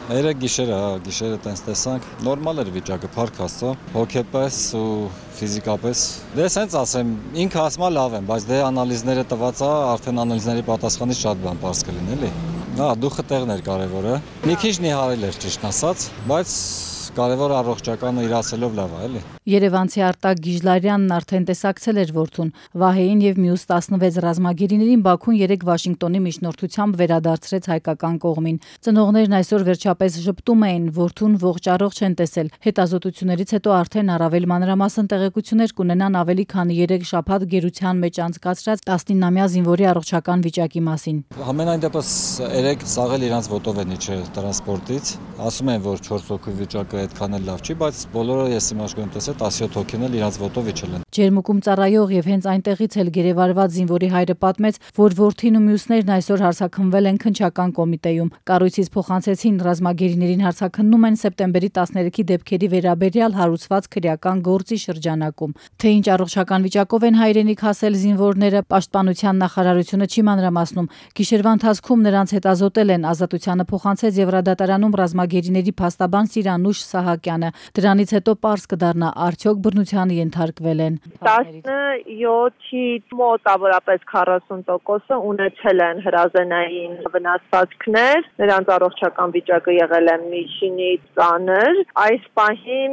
Երեք գիշերը տենց տեսանք, նորմալ էր վիճակը, փառք Աստծո, հոգեպես ու ֆիզիկապես։ Դե սենց ասեմ, ինքը ասма լավ եմ, բայց դե անալիզները տված է, արդեն անալիզների պատասխանից շատ բան պարզ կլինի, էլի։ Դուխը տեղն էր կարևորը։ Մի քիչ նիհարել էր ճիշտ ասած, բայց կարևոր առողջականը իրացելով լավ է, էլի։ Երևանցի Արտակ Գիժլարյանն արդեն տեսակցել էր որդուն։ Վահեին եւ մյուս 16 ռազմագերիներին Բաքուն 3 Վաշինգտոնի միջնորդությամբ վերադարձրեց հայկական կողմին։ Ծնողներն այսօր վերջապես ժպտում էին, որդուն ողջ-առողջ են տեսել։ Հետազոտություններից հետո արդեն առավել մանրամասն տեղեկություններ կունենան ավելի քան 3 շաբաթ գերության մեջ անցկացրած 19-ամյա զինվորի առողջական վիճակի մասին։ Համենայն դեպս 3 սաղել իրանց ոտով են իջել տրանսպորտից։ Ասում են, որ 4 հոգու վիճակը այդքան էլ լավ չի, բայց բոլորը ես իմ աշխարհում տեսել 17 հոգին էլ իրանց ոտով իջել են։ Ջերմուկում ծառայող եւ հենց այնտեղից էլ գերեվարված զինվորի հայրը պատմեց, որ որդին ու մյուսներն այսօր հարցաքննվել են քննչական կոմիտեում։ Կառույցից փոխանցեցին ռազմագերիներին հարցաքննում են սեպտեմբերի 13-ի դեպքերի վերաբերյալ հարուցված քրեական գործի շրջանակում։ Թե ինչ առողջական վիճակով են հայրենիք հասել զինվորները, պաշտպանության նախարարությունը չի մանրամասնում։ Գիշերվա ընթացքում նրանց հետազոտել են, ազատությանը փոխանցեց Եվրադատարանում ռազմագերիների փաստաբան Սիրանուշ Սահակյանը։ Դրանից հետո պարզ կդառնա, արդյոք բռնության ենթարկվել են։ 17-ից մոտավորապես 40%-ը ունեցել են հրազենային վնասվածքներ, նրանց առողջական վիճակը եղել է միջինից ծանր։ Այս պահին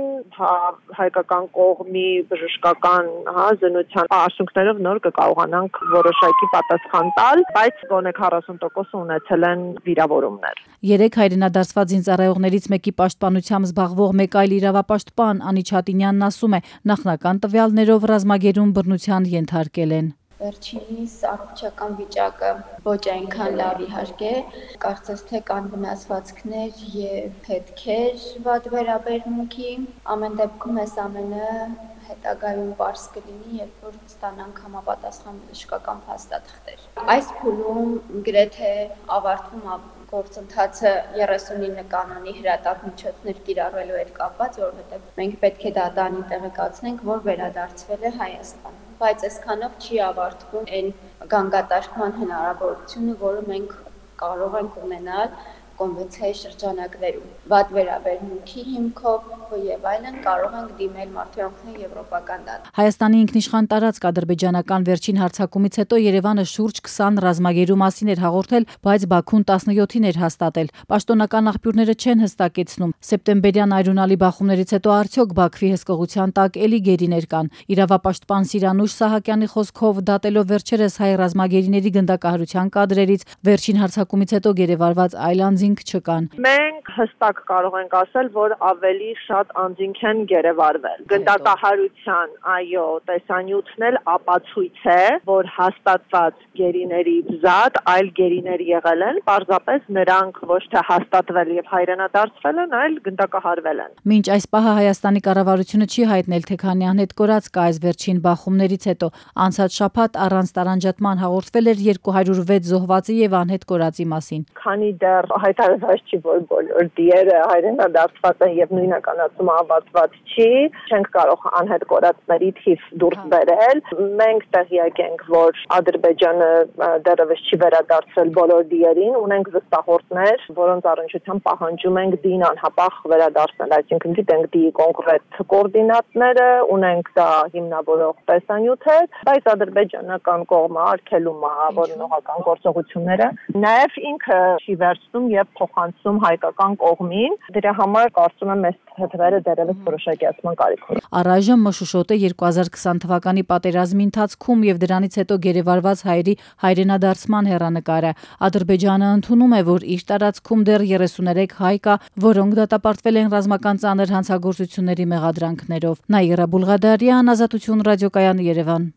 հայկական կողմի բժշկական զննության արդյունքներով նոր կկարողանանք որոշակի պատասխան տալ, բայց գոնե 40%-ը ունեցել են վիրավորումներ։ 3 հայրենադարձված զինծառայողներից մեկի պաշտպանությամբ զբաղվող մեկ այլ իրավապաշտպան Անի Չատինյանն ասում է, նախնական տվյալներով ռազմագերում բռնության ենթարկել են։ Վերջինիս առողջական վիճակը ոչ այնքան լավ իհարկե, կարծես թե կան վնասվածքներ եւ հետքեր վատ վերաբերմունքի, ամեն դեպքում այս ամենը հետագայում պարզ կլինի, երբ որ ստանանք համապատասխան բժշկական փաստաթղթեր։ Այս փուլում գրեթե ավարտվում գործընթացը 39 կանոնի հրատապ միջոցներ կիրառելու հետ կապված, որովհետև մենք պետք է դատարանին տեղեկացնենք, որ վերադարձվել է Հայաստան։ Բայց այսքանով չի ավարտվում այն գանգատարկման հնարավորությունը, որը մենք կարող ենք ունենալ կոնվենցիայի շրջանակներում։ Վատ վերաբերմունքի հիմքով եւ այլն կարող ենք դիմել մարդու եվրոպական դատարան։ Հայաստանի ինքնիշխան տարածք ադրբեջանական վերջին հարձակումից հետո Երևանը շուրջ 20 ռազմագերու մասին էր հաղորդել, բայց Բաքուն 17-ին էր հաստատել։ Պաշտոնական աղբյուրները չեն հստակեցնում, սեպտեմբերյան այրունալի բախումներից հետո արդյոք Բաքվի հսկողության տակ էլի գերիներ կան։ Իրավապաշտպան Սիրանուշ Սահակյանի խոսքով դատելով վերջերս հայ ռազմագերիների գնդակահարության կադրերից վերջին հարձակումից հետո գերեվարված այլ անձինք չկան։ Մենք հստակ կարող ենք ասել, որ ավելի շատ անձինք են գերեվարվել։ Գնդակահարության, այո, տեսանյութն էլ ապացույց է, որ հաստատված գերիների զատ այլ գերիներ եղել են, պարզապես նրանք ոչ թե հաստատվել եւ հայրենադարձվել են, այլ գնդակահարվել են։ Մինչ այս պահը Հայաստանի կառավարությունը չի հայտնել, թե քանի անհետ կորած կա այս վերջին բախումներից հետո։ Անցած շաբաթ առանց տարանջատման հաղորդվել էր 206 զոհվածի եւ անհետ կորածի մասին։ Քանի դեռ հայտարարված չի, որ բոլոր դիերը հայրենադարձված են եւ նույնականացումը ավարտված չի, չենք կարող անհետ կորածների թիվ դուրս բերել։ Մենք տեղյակ ենք, որ Ադրբեջանը դեռևս չի վերադարձել բոլոր դիերին, ունենք վստահորդներ, որոնց առնչությամբ պահանջում ենք դին անհապաղ վերադարձնել, այսինքն գիտենք դիի կոնկրետ կոորդինատները, ունենք դա հիմնավորող տեսանյութեր, բայց ադրբեջանական կողմը արգելում է որոնողական գործողությունները, նաեւ ինքը չի վերցնում եւ փոխանցում հայկական կողմին։ Դրա համար կարծում եմ այս հետևերը դեռևս որոշակիացման կարիք ունի։ Առայժմ մշուշոտ է 2020 թվականի պատերազմի ընթացքում եւ դրանից հետո գերեվարված հայերի հայրենադարձման հեռանկարը։ Ադրբեջանը ընդունում է, որ իր տարածքում դեռ 33 հայ կա, որոնք դատապարտվել են ռազմական ծանր հանցագործությունների մեղադրանքներով։ Նաիրա Բուլղադարյան, Ազատություն ռադիոկայան, Երևան։